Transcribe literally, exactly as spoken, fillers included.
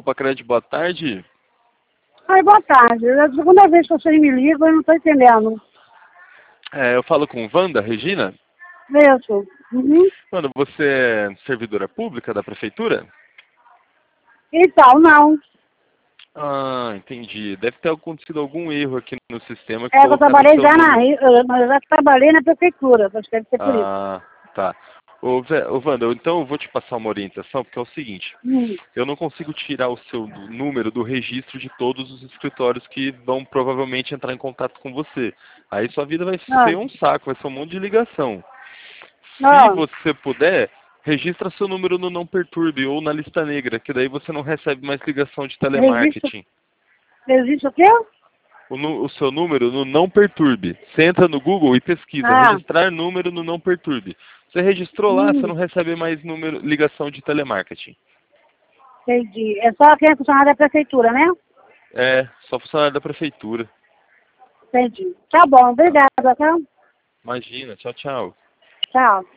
Copa Crédito, boa tarde. Ai, boa tarde. É a segunda vez que vocês me ligam, eu não estou entendendo. É, eu falo com Wanda, Regina. Isso. Uhum. Wanda, você é servidora pública da prefeitura? Então, não. Ah, entendi. Deve ter acontecido algum erro aqui no sistema que É que eu colocaram o trabalhei seu já na número. Rio, eu eu já trabalhei na prefeitura, acho que deve ser por isso. Ah, tá. Ô, Vé- ô Wanda, então eu vou te passar uma orientação, porque é o seguinte, Hum. eu não consigo tirar o seu número do registro de todos os escritórios que vão provavelmente entrar em contato com você. Aí sua vida vai Ah, ser um saco, vai ser um monte de ligação. Se ah, você puder, registra seu número no Não Perturbe ou na lista negra, que daí você não recebe mais ligação de registro, telemarketing. registro o quê? O, nu- o seu número no Não Perturbe. Você entra no Google e pesquisa, Ah, registrar número no Não Perturbe. Você registrou lá, você hum, não recebe mais número, ligação de telemarketing. entendi. É só quem é funcionário da prefeitura, né? É, só funcionário da prefeitura. Entendi. Tá bom, Tá. obrigada, tá? Imagina, tchau, tchau. Tchau.